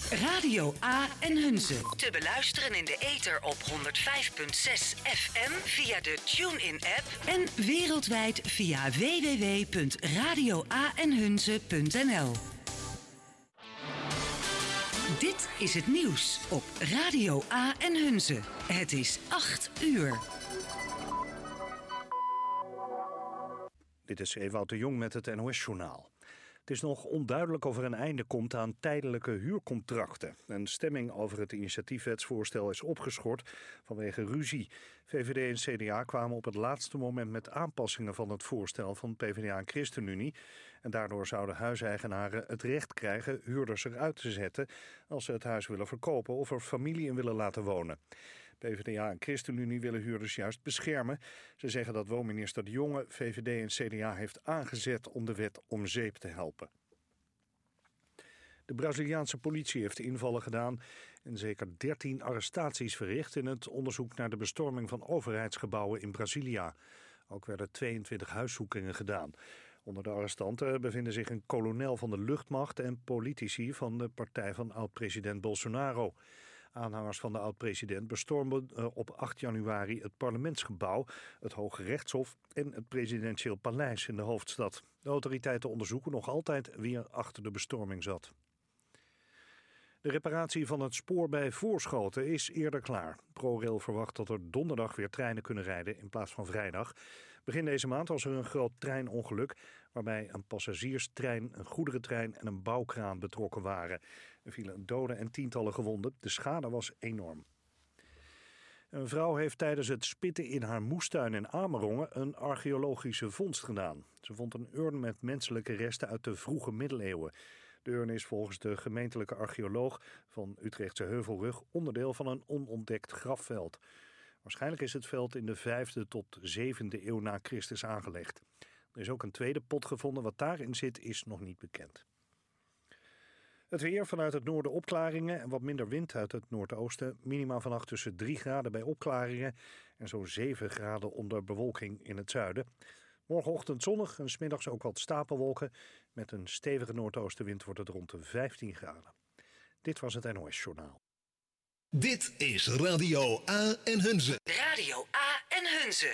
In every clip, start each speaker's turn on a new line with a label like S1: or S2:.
S1: Radio A en Hunze. Te beluisteren in de ether op 105.6 FM via de TuneIn-app en wereldwijd via www.radioaenhunze.nl. Dit is het nieuws op Radio A en Hunze. Het is 8 uur.
S2: Dit is Ewout de Jong met het NOS-journaal. Het is nog onduidelijk of er een einde komt aan tijdelijke huurcontracten. Een stemming over het initiatiefwetsvoorstel is opgeschort vanwege ruzie. VVD en CDA kwamen op het laatste moment met aanpassingen van het voorstel van PvdA en ChristenUnie. En daardoor zouden huiseigenaren het recht krijgen huurders eruit te zetten als ze het huis willen verkopen of er familie in willen laten wonen. PvdA en ChristenUnie willen huurders juist beschermen. Ze zeggen dat woonminister De Jonge VVD en CDA heeft aangezet om de wet om zeep te helpen. De Braziliaanse politie heeft invallen gedaan en zeker 13 arrestaties verricht in het onderzoek naar de bestorming van overheidsgebouwen in Brasilia. Ook werden 22 huiszoekingen gedaan. Onder de arrestanten bevinden zich een kolonel van de luchtmacht en politici van de partij van oud-president Bolsonaro. Aanhangers van de oud-president bestormden op 8 januari het parlementsgebouw, het Hoge Rechtshof en het presidentieel paleis in de hoofdstad. De autoriteiten onderzoeken nog altijd wie er achter de bestorming zat. De reparatie van het spoor bij Voorschoten is eerder klaar. ProRail verwacht dat er donderdag weer treinen kunnen rijden in plaats van vrijdag. Begin deze maand was er een groot treinongeluk waarbij een passagierstrein, een goederentrein en een bouwkraan betrokken waren. Er vielen doden en tientallen gewonden. De schade was enorm. Een vrouw heeft tijdens het spitten in haar moestuin in Amerongen een archeologische vondst gedaan. Ze vond een urn met menselijke resten uit de vroege middeleeuwen. De urn is volgens de gemeentelijke archeoloog van Utrechtse Heuvelrug onderdeel van een onontdekt grafveld. Waarschijnlijk is het veld in de 5e tot 7e eeuw na Christus aangelegd. Er is ook een tweede pot gevonden. Wat daarin zit is nog niet bekend. Het weer, vanuit het noorden opklaringen en wat minder wind uit het noordoosten. Minima vannacht tussen 3 graden bij opklaringen en zo'n 7 graden onder bewolking in het zuiden. Morgenochtend zonnig en 's middags ook wat stapelwolken. Met een stevige noordoostenwind wordt het rond de 15 graden. Dit was het NOS-journaal.
S3: Dit is Radio A en Hunze.
S1: Radio A en Hunze.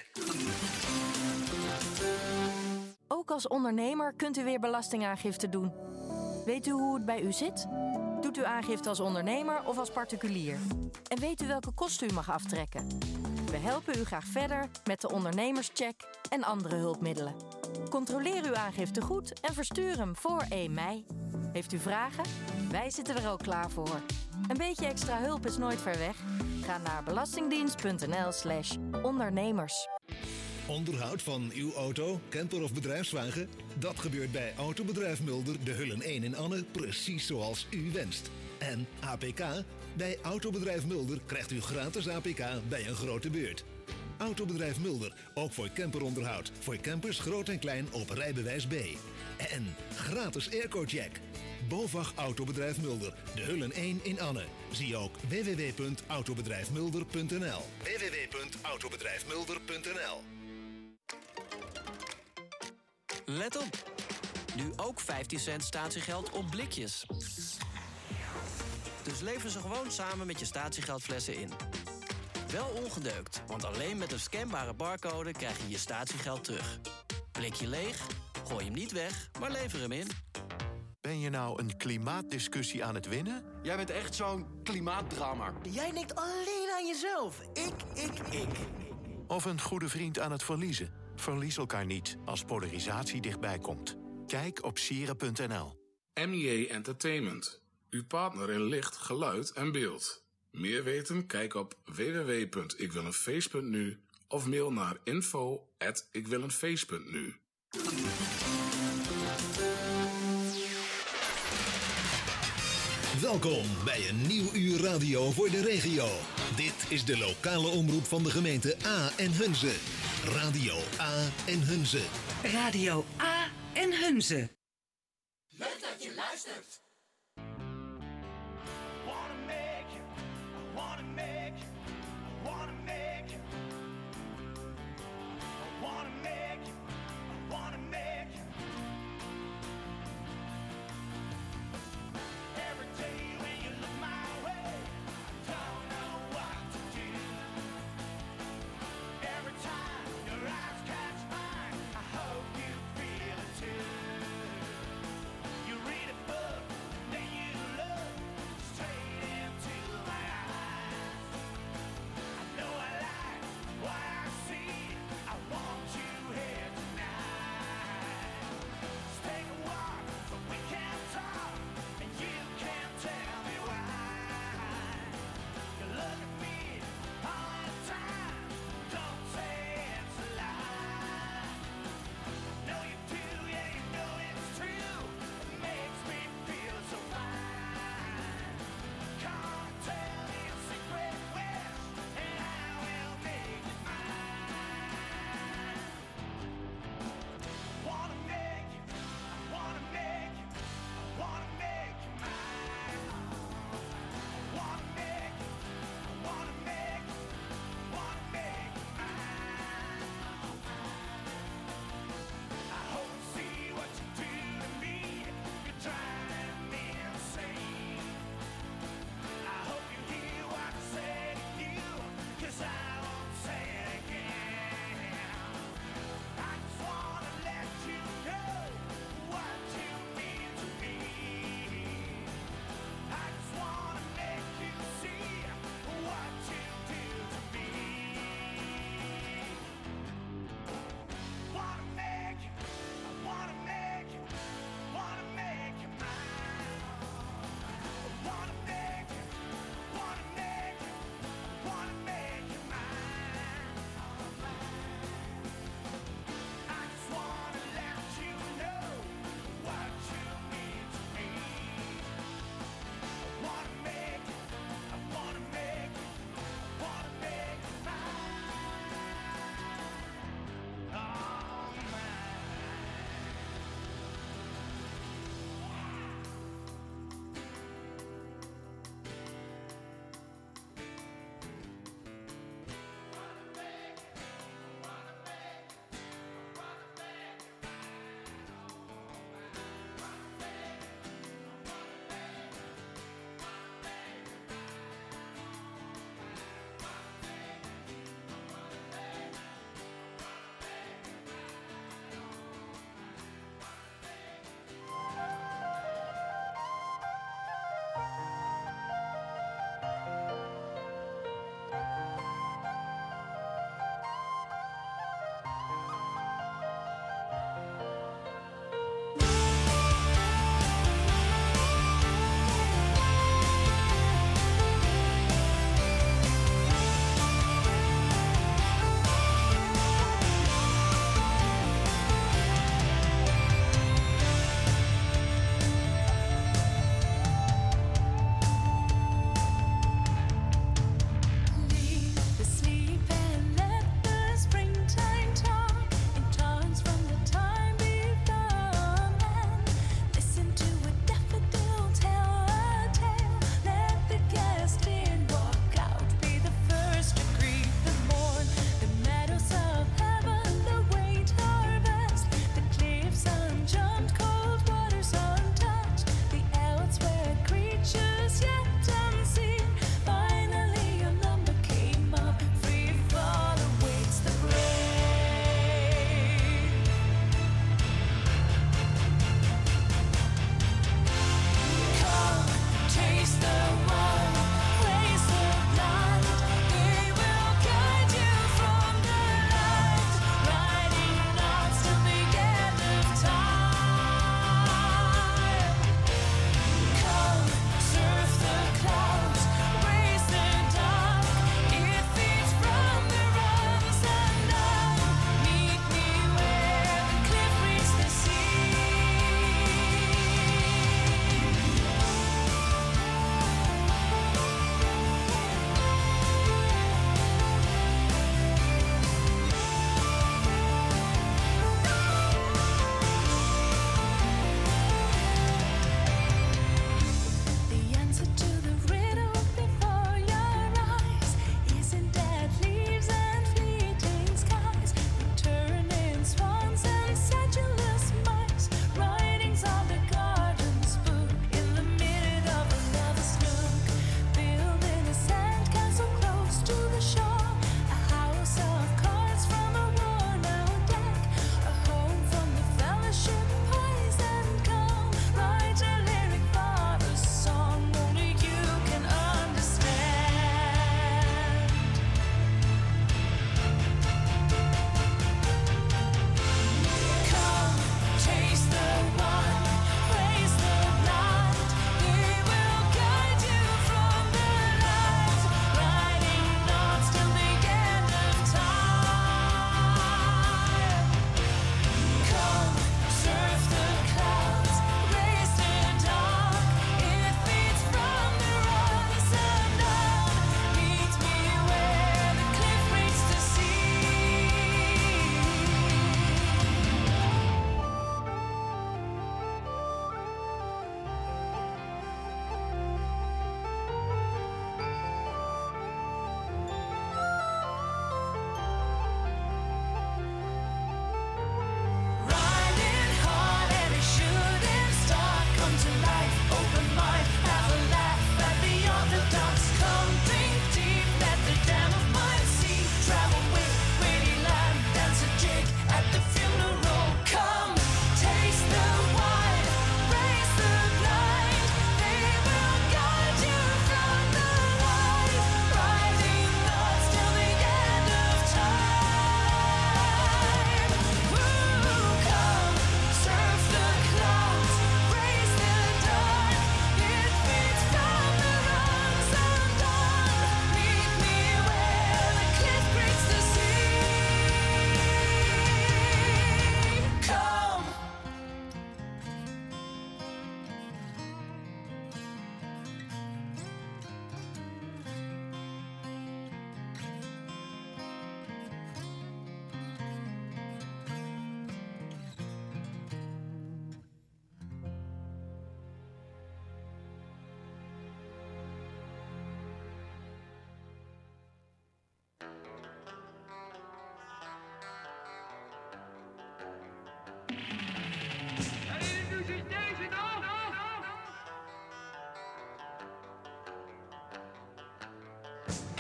S4: Ook als ondernemer kunt u weer belastingaangifte doen. Weet u hoe het bij u zit? Doet u aangifte als ondernemer of als particulier? En weet u welke kosten u mag aftrekken? We helpen u graag verder met de ondernemerscheck en andere hulpmiddelen. Controleer uw aangifte goed en verstuur hem voor 1 mei. Heeft u vragen? Wij zitten er ook klaar voor. Een beetje extra hulp is nooit ver weg. Ga naar belastingdienst.nl/ondernemers.
S3: Onderhoud van uw auto, camper of bedrijfswagen? Dat gebeurt bij Autobedrijf Mulder, de Hullen 1 in Anne, precies zoals u wenst. En APK? Bij Autobedrijf Mulder krijgt u gratis APK bij een grote beurt. Autobedrijf Mulder, ook voor camperonderhoud. Voor campers groot en klein op rijbewijs B. En gratis airco-check. BOVAG Autobedrijf Mulder, de Hullen 1 in Anne. Zie ook www.autobedrijfmulder.nl. www.autobedrijfmulder.nl.
S5: Let op! Nu ook 15 cent statiegeld op blikjes. Dus lever ze gewoon samen met je statiegeldflessen in. Wel ongedeukt, want alleen met een scanbare barcode krijg je je statiegeld terug. Blikje leeg? Gooi hem niet weg, maar lever hem in.
S6: Ben je nou een klimaatdiscussie aan het winnen?
S7: Jij bent echt zo'n klimaatdrama.
S8: Jij denkt alleen aan jezelf. Ik.
S6: Of een goede vriend aan het verliezen? Verlies elkaar niet als polarisatie dichtbij komt. Kijk op sieren.nl.
S9: MJ Entertainment. Uw partner in licht, geluid en beeld. Meer weten? Kijk op www.ikwileenfeest.nu of mail naar info@ikwileenfeest.nu.
S3: Welkom bij een nieuw uur radio voor de regio. Dit is de lokale omroep van de gemeente A en Hunze. Radio A en Hunze.
S1: Radio A en Hunze.
S8: Leuk dat je luistert.
S10: Every day when you look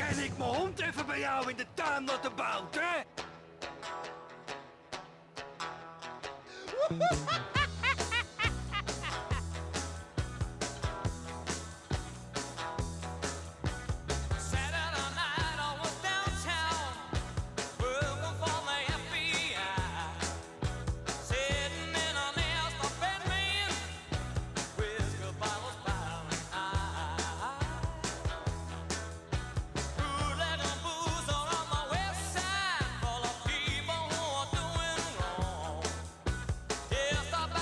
S10: Kan ik mijn hond even bij jou in de tuin laten buiten?
S11: Stop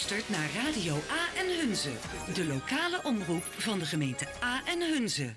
S1: luistert naar Radio A en Hunze. De lokale omroep van de gemeente A en Hunze.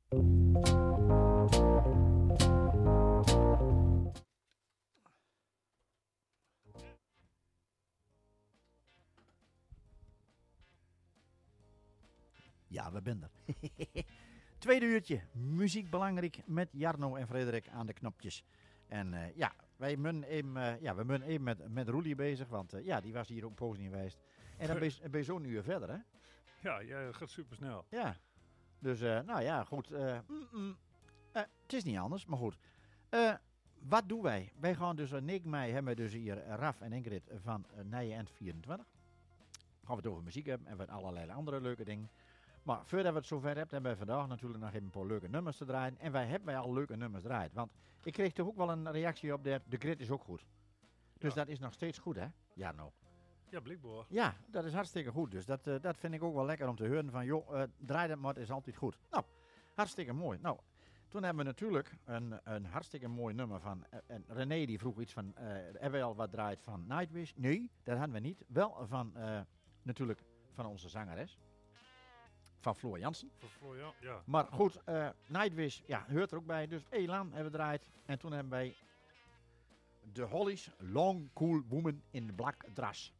S11: Ja, we zijn er. Tweede uurtje, muziek belangrijk met Jarno en Frederik aan de knopjes. En wij moeten even met Roelie bezig, want die was hier ook poos niet geweest. En dan ben je zo'n uur verder, hè?
S12: Ja, dat gaat super snel.
S11: Ja, dus goed. Het is niet anders, maar goed. Wat doen wij? Wij gaan dus 9 mei hebben we dus hier Raf en Ingrid van Nijen 24. Gaan we het over muziek hebben en wat allerlei andere leuke dingen. Maar voordat we het zover hebben, hebben we vandaag natuurlijk nog even een paar leuke nummers te draaien. En wij hebben al leuke nummers draaid. Want ik kreeg toch ook wel een reactie op de grid is ook goed. Dus dat is nog steeds goed, hè? Ja, nou.
S12: Ja, blikboor.
S11: Ja, dat is hartstikke goed. Dus dat vind ik ook wel lekker om te horen van, joh, draai dat maar, is altijd goed. Nou, hartstikke mooi. Nou, toen hebben we natuurlijk een hartstikke mooi nummer van, en René die vroeg iets van, hebben we al wat draait van Nightwish? Nee, dat hadden we niet. Wel van, natuurlijk, van onze zangeres. Van Floor Jansen.
S12: Ja.
S11: Maar goed, Nightwish, hoort er ook bij. Dus Elan hebben we gedraaid. En toen hebben wij de Hollies, Long Cool Woman in Black Dress.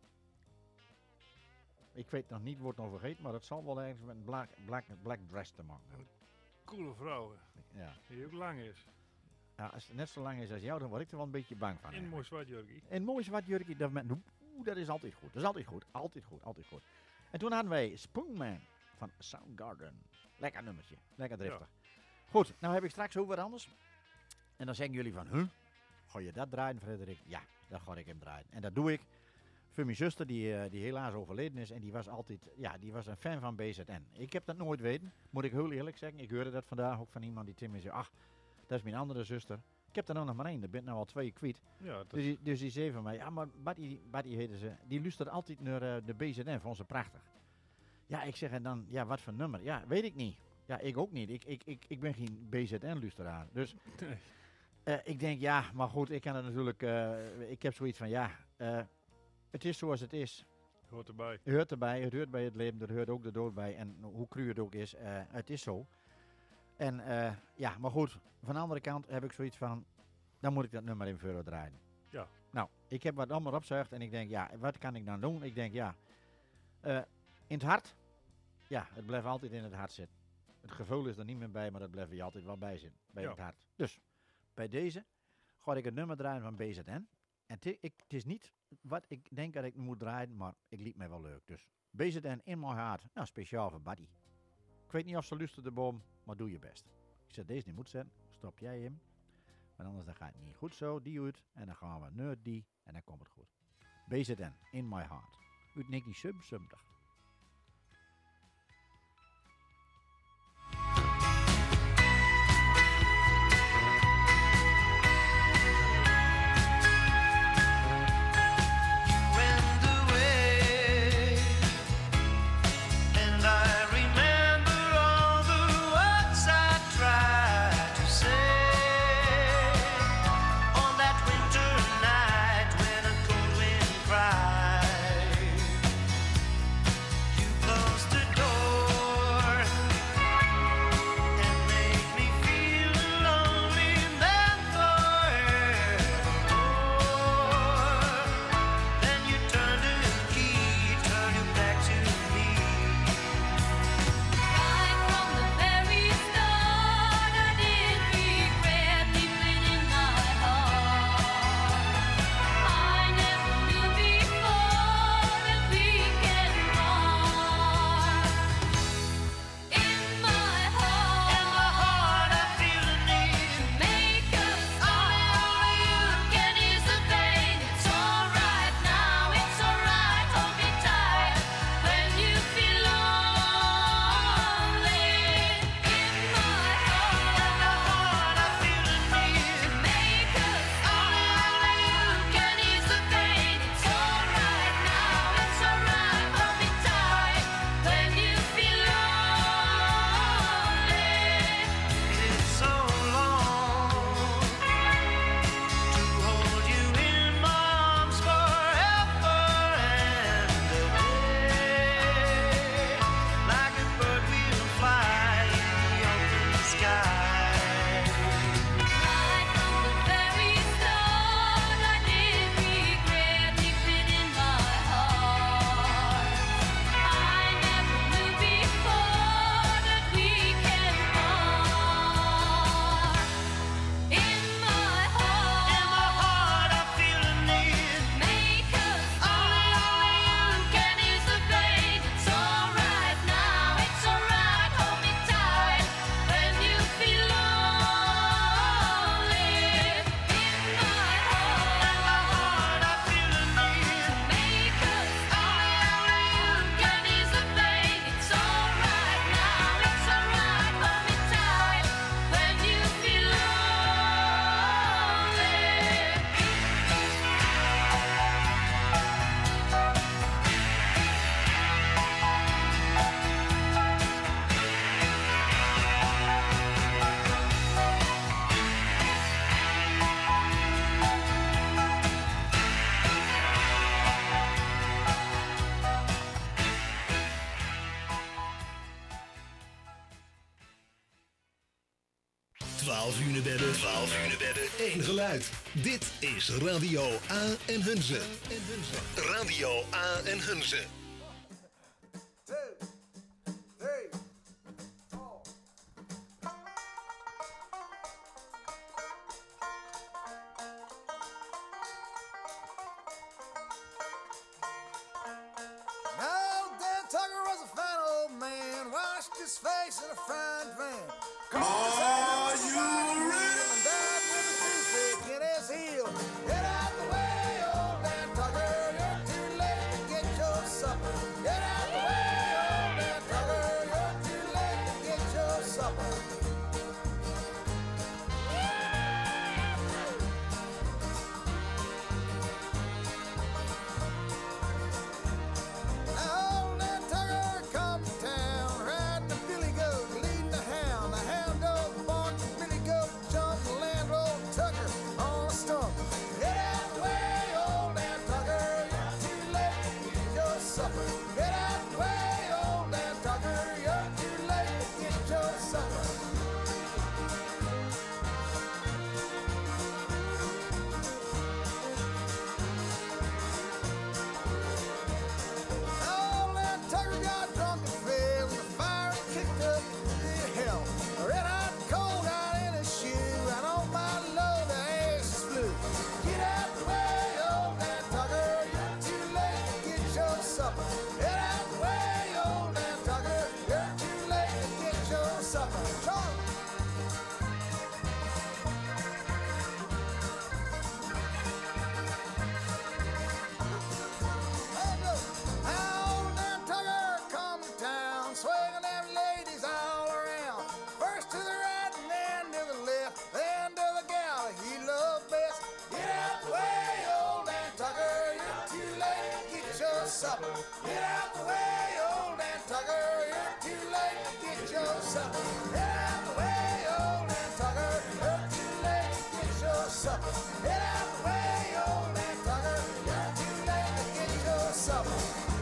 S11: Ik weet nog niet, wordt nog vergeten, maar dat zal wel ergens met een black dress te maken.
S12: Coole vrouw.
S11: Ja.
S12: Die ook lang is.
S11: Ja, als het net zo lang is als jou, dan word ik er wel een beetje bang van.
S12: In een mooi zwart jurkie.
S11: In een mooi zwart jurkie, dat is altijd goed. Dat is altijd goed. Altijd goed. En toen hadden wij Spoonman van Soundgarden. Lekker nummertje. Lekker driftig. Ja. Goed, nou heb ik straks ook wat anders. En dan zeggen jullie van, ga je dat draaien, Frederik? Ja, dan ga ik hem draaien. En dat doe ik voor mijn zuster, die helaas overleden is. En die was altijd, die was een fan van BZN. Ik heb dat nooit weten, moet ik heel eerlijk zeggen. Ik hoorde dat vandaag ook van iemand die tegen me zei, ach, dat is mijn andere zuster. Ik heb er nou nog maar één, er ben nou al 2 kwijt. Ja, dus die zei van mij, ja, maar Buddy heette ze, die luistert altijd naar de BZN, vond ze prachtig. Ja, ik zeg en dan, ja, wat voor nummer? Ja, weet ik niet. Ja, ik ook niet. Ik ben geen BZN-luisteraar. Dus ik denk, ja, maar goed, ik kan het natuurlijk, ik heb zoiets van, het is zoals het is.
S12: Hoort erbij.
S11: Het hoort bij het leven, er hoort ook de dood bij. En hoe cru het ook is, het is zo. En maar goed, van de andere kant heb ik zoiets van, dan moet ik dat nummer in euro draaien.
S12: Ja.
S11: Nou, ik heb wat allemaal opzuigd en ik denk, ja, wat kan ik dan doen? Ik denk, in het hart, het blijft altijd in het hart zitten. Het gevoel is er niet meer bij, maar dat blijft je altijd wel bij zitten, bij het hart. Dus, bij deze ga ik het nummer draaien van BZN. En het is niet wat ik denk dat ik moet draaien, maar ik liet mij wel leuk. Dus, BZN in my heart, nou, speciaal voor Buddy. Ik weet niet of ze luistert de boom, maar doe je best. Ik zeg, deze niet moet zetten, stop jij hem. Want anders dan gaat het niet goed zo, die uit. En dan gaan we naar die, en dan komt het goed. BZN, in my heart. Uit 1977.
S13: Night when a cold wind cried.
S3: 12 uur bedden, 1 geluid. Dit is Radio A en Hunze. Radio A en Hunze.
S13: His face in a frying pan.
S10: Are you ready?
S13: And died with a toothpick in his heel. Get out the way, old man Tugger. You're too late to get your supper. Get out the way, old man Tugger. You're too late to get your supper. Get out the way, old man Tugger. You're too late to get your supper. Get out the way, old man Tugger. You're too late to get your supper. Get out the way, old man Tugger. You're too late to get your supper.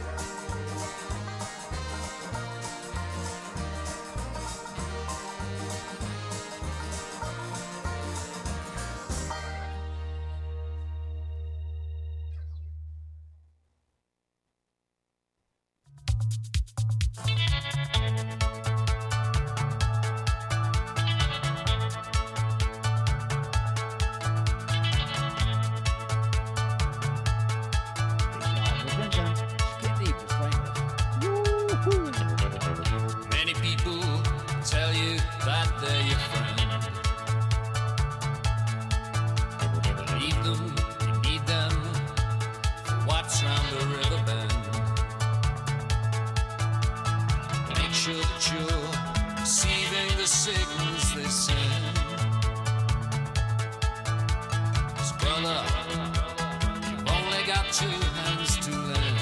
S14: Many people tell you that they're your friend. Believe them, you need them for what's round the river bend. Make sure that you're receiving the signals they send. 'Cause brother, you've only got 2 hands to lend.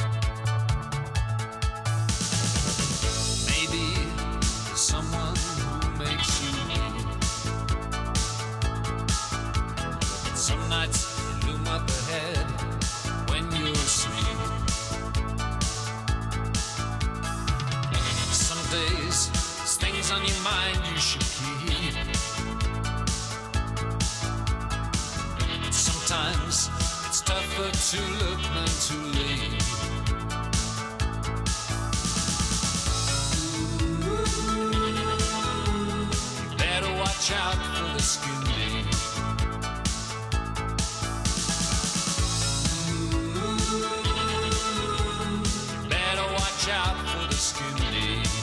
S14: Someone who makes you weep. Some nights you loom up ahead when you're asleep. Some days there's things on your mind you should keep. Sometimes it's tougher to look than to leave. Watch out for the skin deep. Better watch out for the skin deep.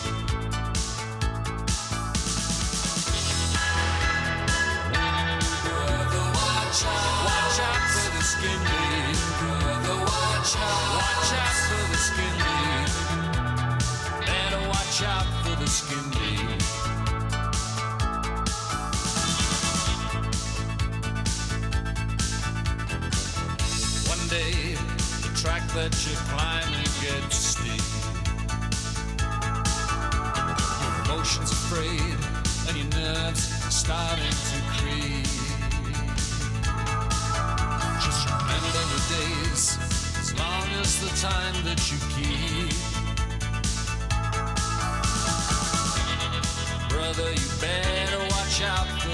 S14: Brother, watch out for the skin deep. Brother, watch out for the skin deep. Better watch out for the skin deep. Day, the track that you're climbing gets steep. Your emotions afraid and your nerves are starting to creep. Just remember the days, as long as the time that you keep. Brother, you better watch out for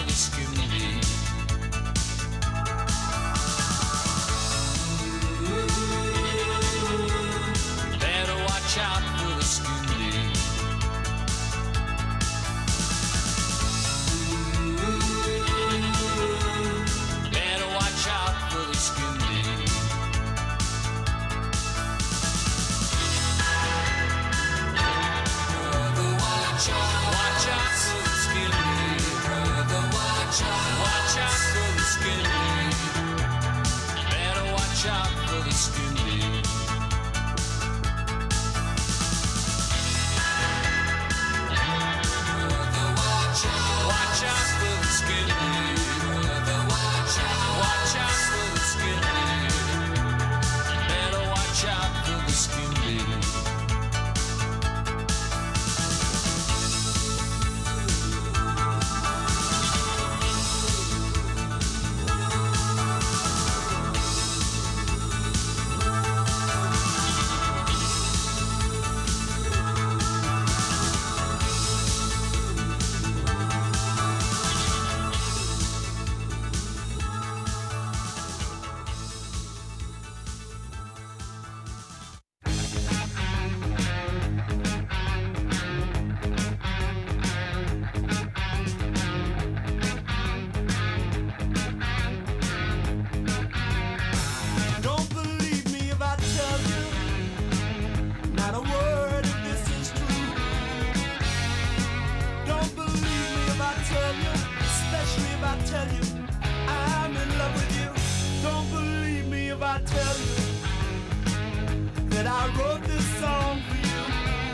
S15: I wrote this song for you.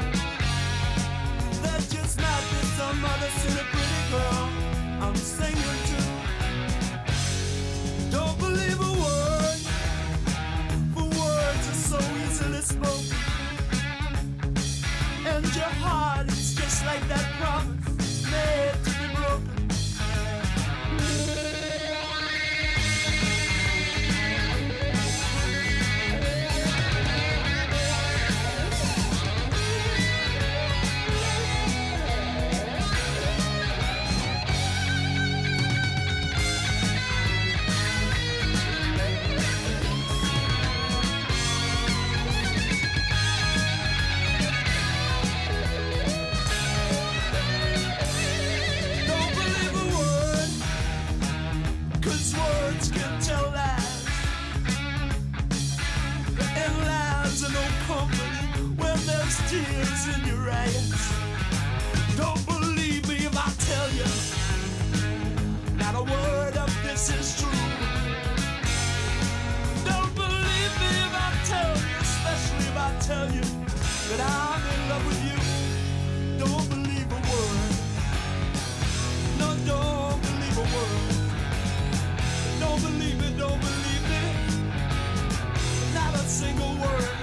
S15: There just might be some other silly pretty girl I'm singing to. Don't believe a word, for words are so easily spoken. And your heart is just like that promise made to be broken. Tears in your eyes. Don't believe me if I tell you not a word of this is true. Don't believe me if I tell you, especially if I tell you that I'm in love with you. Don't believe a word. No, don't believe a word. Don't believe me, don't believe me. Not a single word.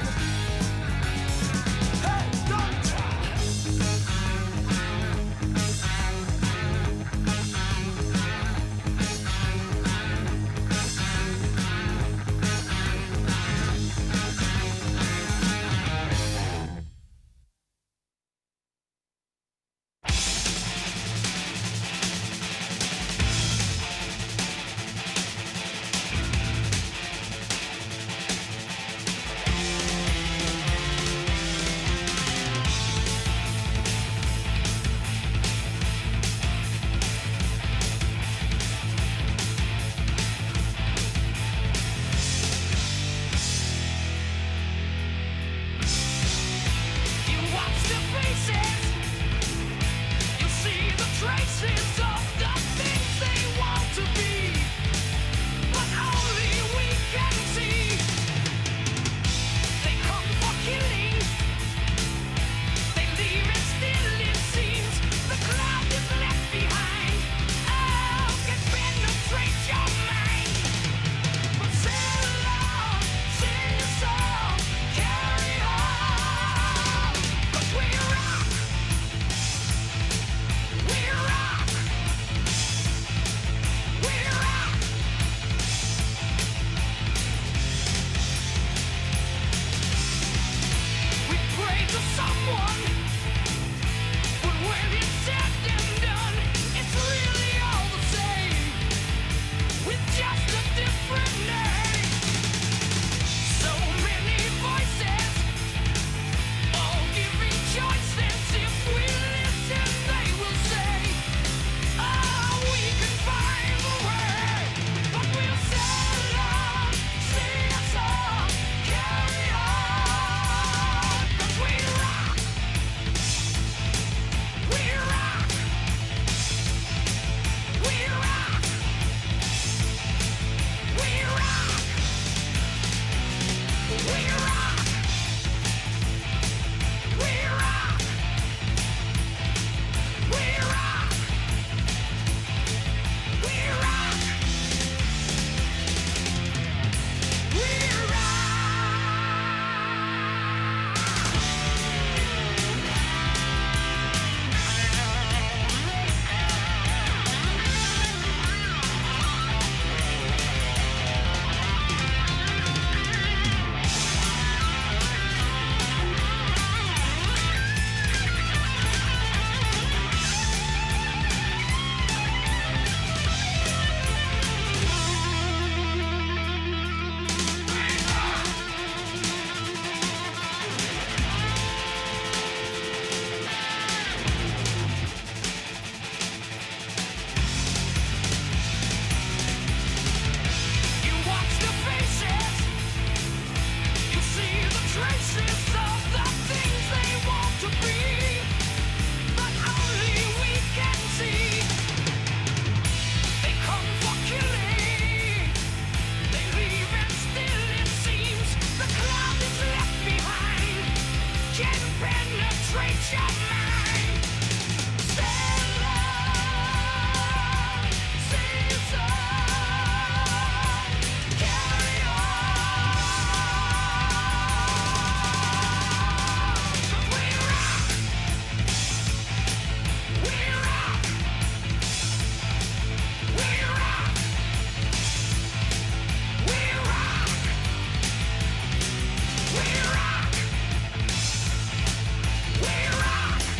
S15: We rock!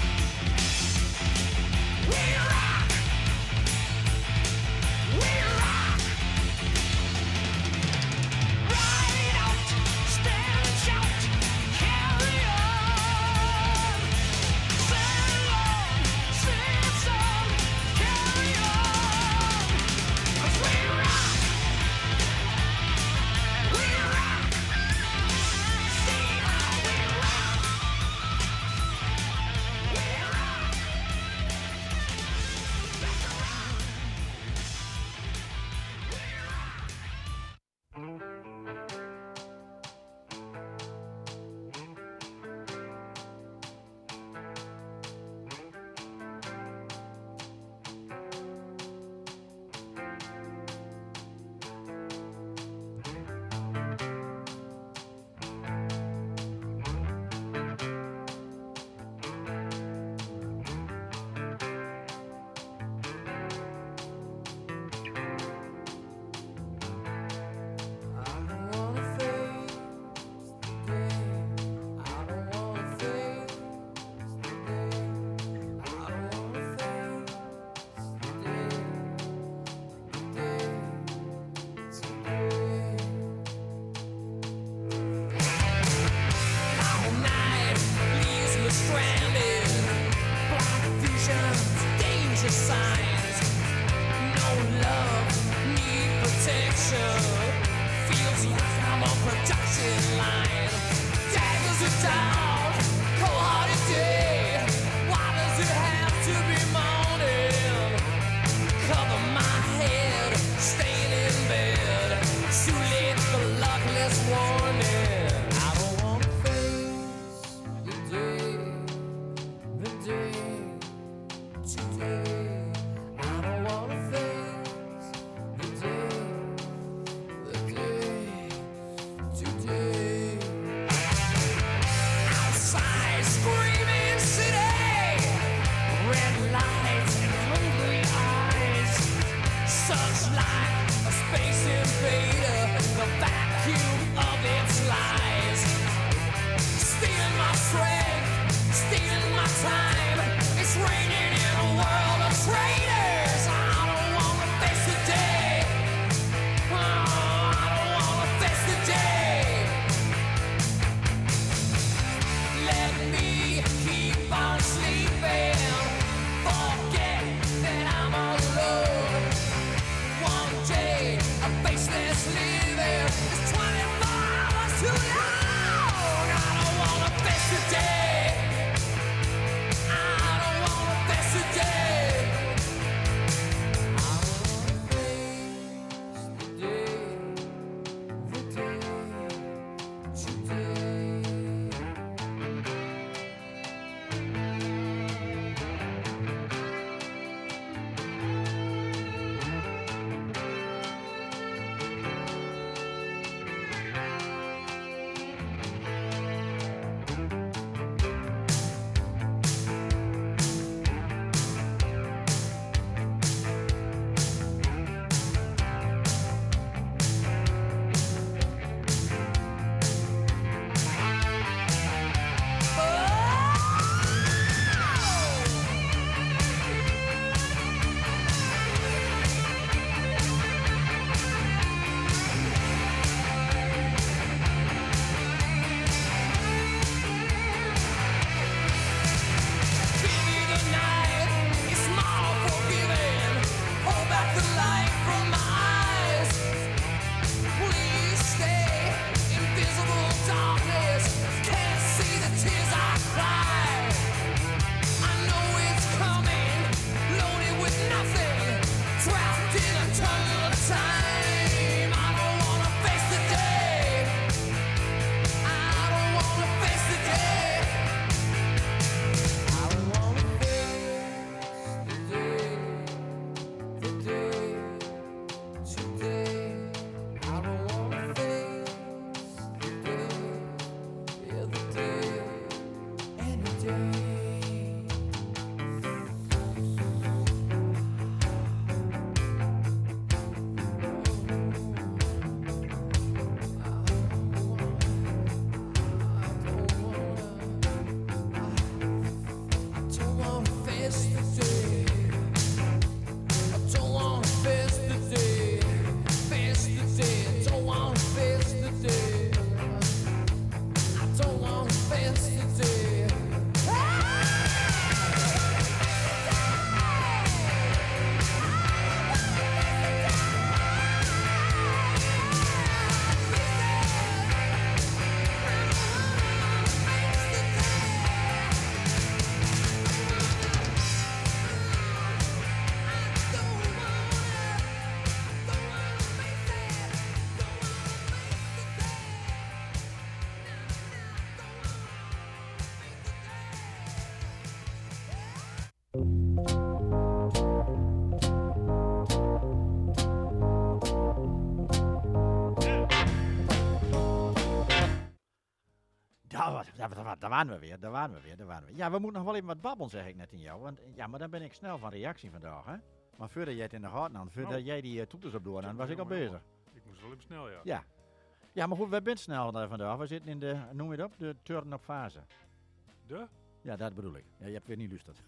S11: Daar waren we weer. Ja, we moeten nog wel even wat babbelen, zeg ik net in jou. Want ja, maar dan ben ik snel van reactie vandaag, hè. Maar voordat jij het in de gaten had, voordat jij die toeters op doornam, was ik al bezig.
S12: Ik moest wel even snel, ja.
S11: Ja. Ja, maar goed, wij zijn snel vandaag. We zitten in de, noem je het op, de turn-up fase.
S12: De?
S11: Ja, dat bedoel ik. Ja, je hebt weer niet luisterd.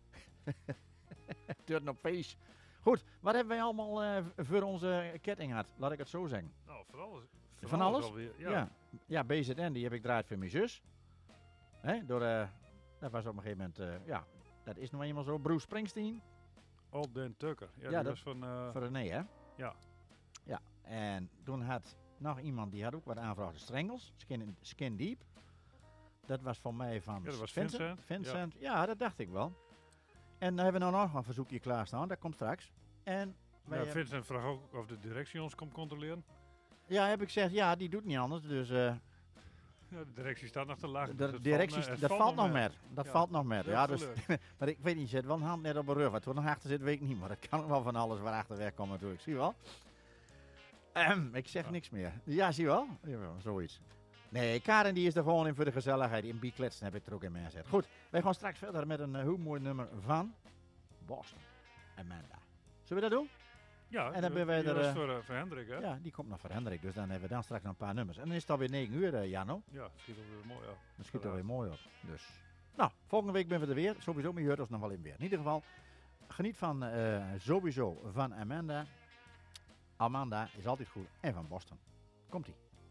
S11: Turn-up face. Goed, wat hebben wij allemaal voor onze ketting gehad? Laat ik het zo zeggen.
S12: Nou, voor alles.
S11: Van alles?
S12: Alweer,
S11: ja. Ja, BZN, die heb ik draait voor mijn zus. Hè, dat was op een gegeven moment, ja, dat is nou eenmaal zo. Bruce Springsteen.
S12: Al Den Tucker. Ja,
S11: ja,
S12: dat was van...
S11: Voor René, hè?
S12: Ja.
S11: Ja, en toen had nog iemand, die had ook wat aanvragen. Strangles, Skin Deep. Dat was voor mij van
S12: ja, dat was
S11: Vincent. Ja, dat dacht ik wel. En dan hebben we nou nog een verzoekje klaarstaan. Dat komt straks. En
S12: ja, Vincent vraagt ook of de directie ons komt controleren.
S11: Ja, heb ik gezegd, ja, die doet niet anders. Dus...
S12: ja, de directie staat nog te laag.
S11: De directie, dat valt nog met. Dat valt nog met. Ja, dus, maar ik weet niet, zet wel een hand net op mijn rug. Wat er nog achter zit, weet ik niet. Maar dat kan wel van alles waar achterweg komt natuurlijk. Zie je wel? Ik zeg niks meer. Ja, zie je wel? Ja, zoiets. Nee, Karen die is er gewoon in voor de gezelligheid. In B-kletsen heb ik er ook in mee gezet. Goed, wij gaan straks verder met een heel mooi nummer van Boston. Amanda. Zullen we dat doen?
S12: Ja,
S11: en dan ben wij
S12: er, voor Hendrik, hè?
S11: Ja, die komt nog voor Hendrik. Dus dan hebben we dan straks nog een paar nummers. En dan is het alweer 9 uur, Janno.
S12: Ja, het schiet alweer mooi op.
S11: Het schiet alweer mooi op. Dus. Nou, volgende week ben we er weer. Sowieso, maar je hoort ons nog wel in weer. In ieder geval, geniet van sowieso van Amanda. Amanda is altijd goed. En van Boston. Komt-ie.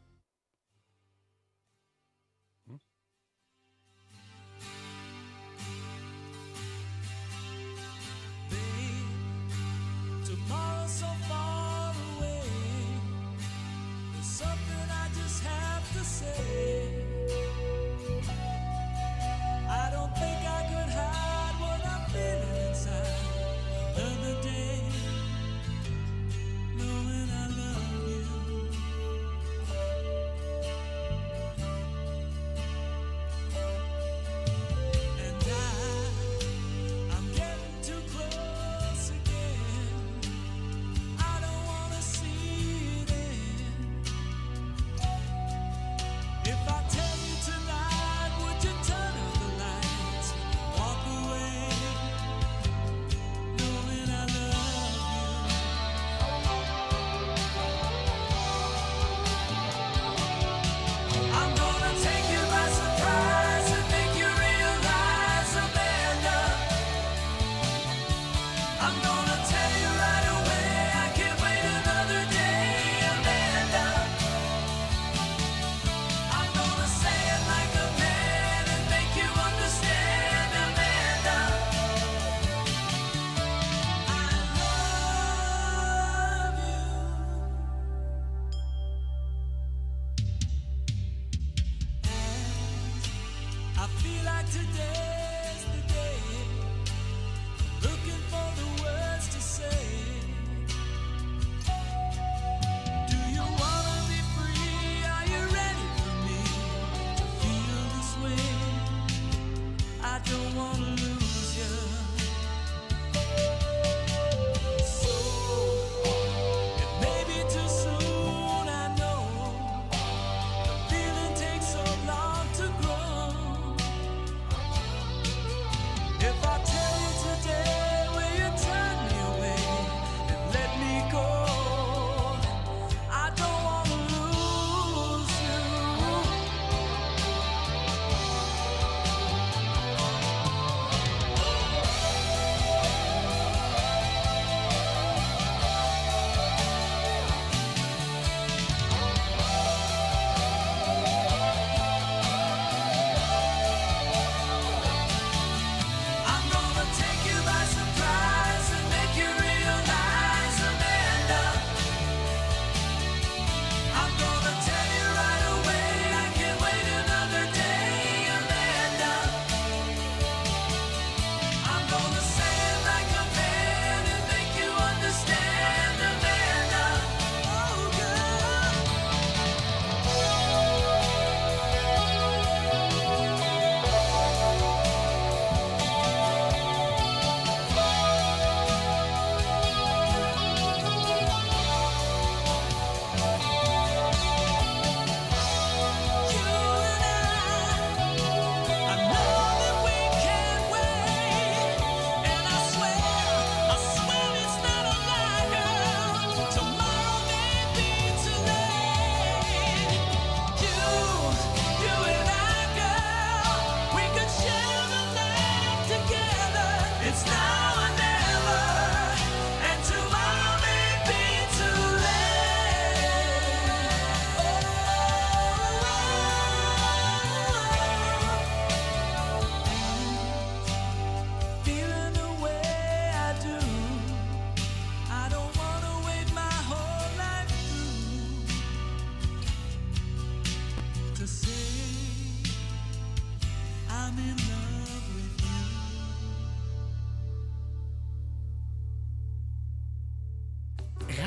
S15: Tomorrow's so far away. There's something I just have to say. I don't think I could hide what I'm feeling inside. Another day, knowing I love you.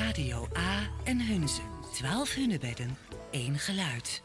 S1: Radio A en Hunze. 12 hunebedden, 1 geluid.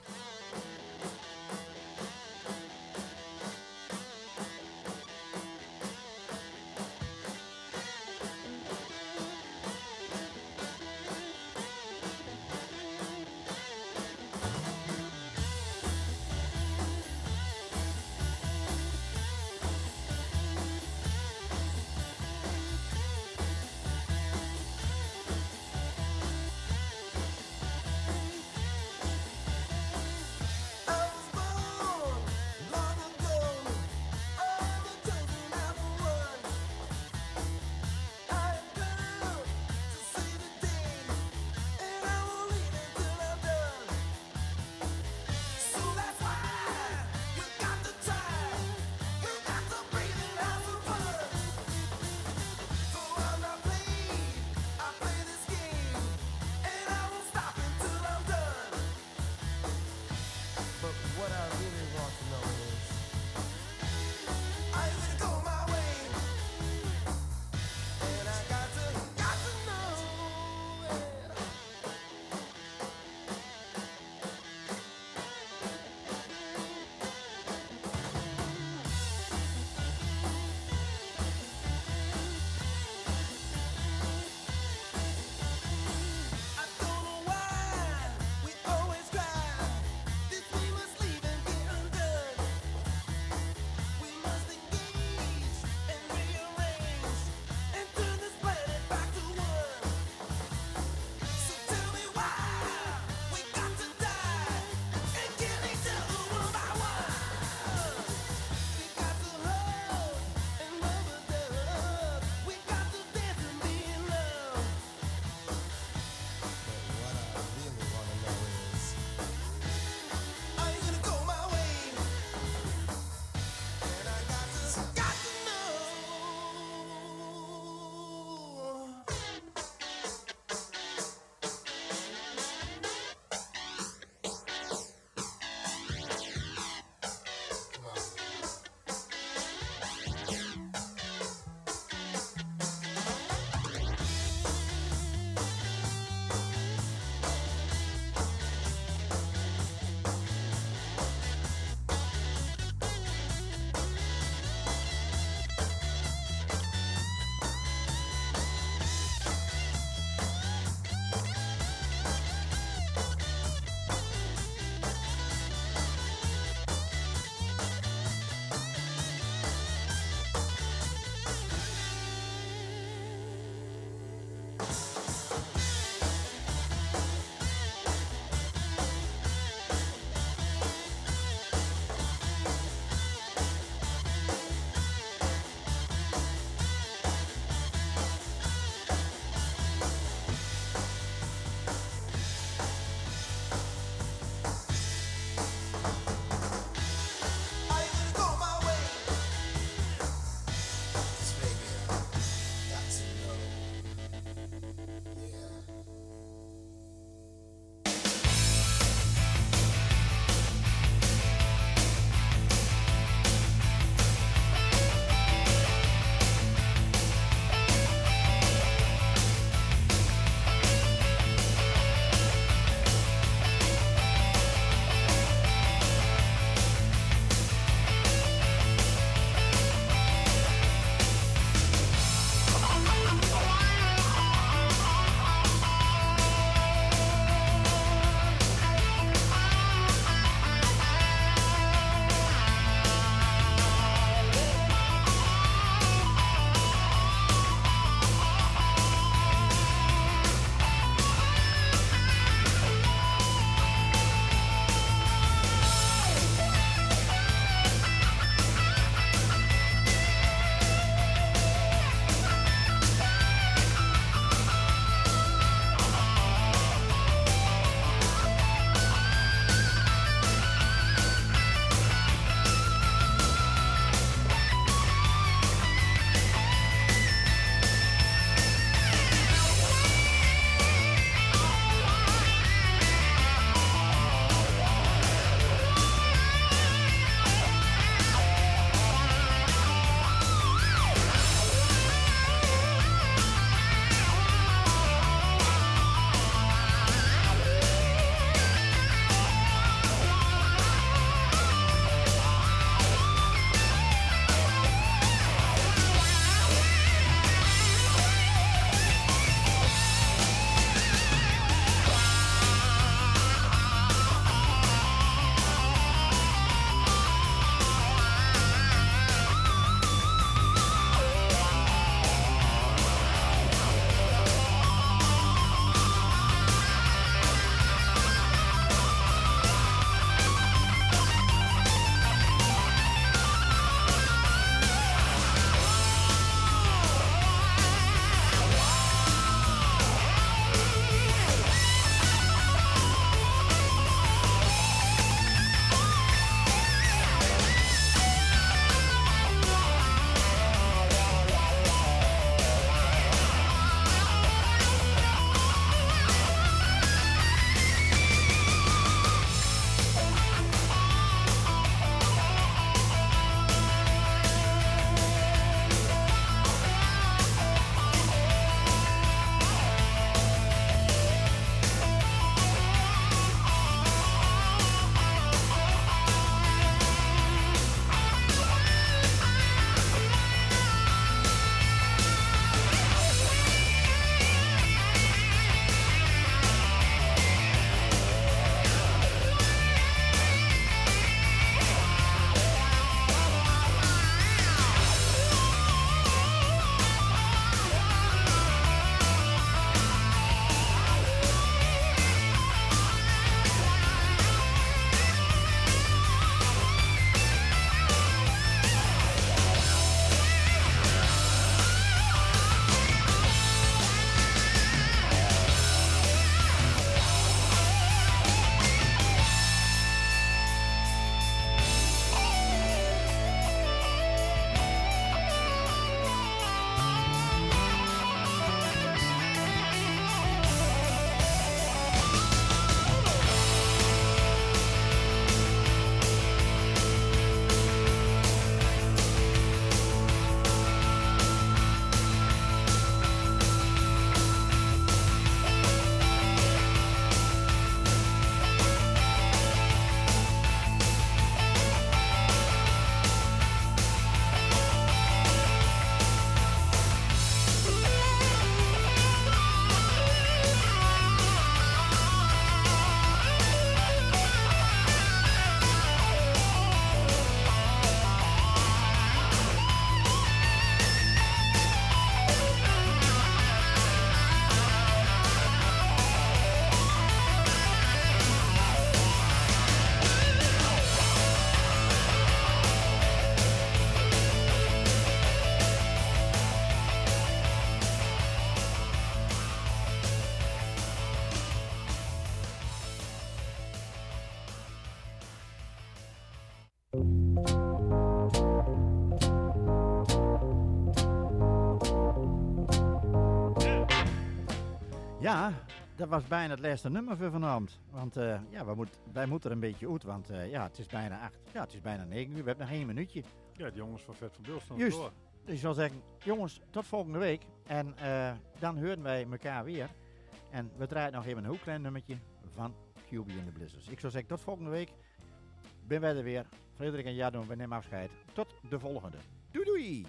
S11: Ja, dat was bijna het laatste nummer voor vanavond. Want wij moeten er een beetje uit, want het is bijna 8. Ja, het is bijna 9 uur. We hebben nog 1 minuutje.
S12: Ja, de jongens van Vet van Beeld staan
S11: Juist.
S12: door.
S11: Dus ik zal zeggen, jongens, tot volgende week. En dan horen wij elkaar weer. En we draaien nog even een heel klein nummertje van QB and the Blizzards. Ik zou zeggen, tot volgende week. Ben wij er weer. Frederik en Jadon, we nemen afscheid. Tot de volgende. Doei doei!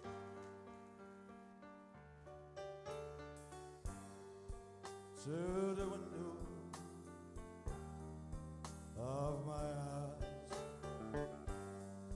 S15: To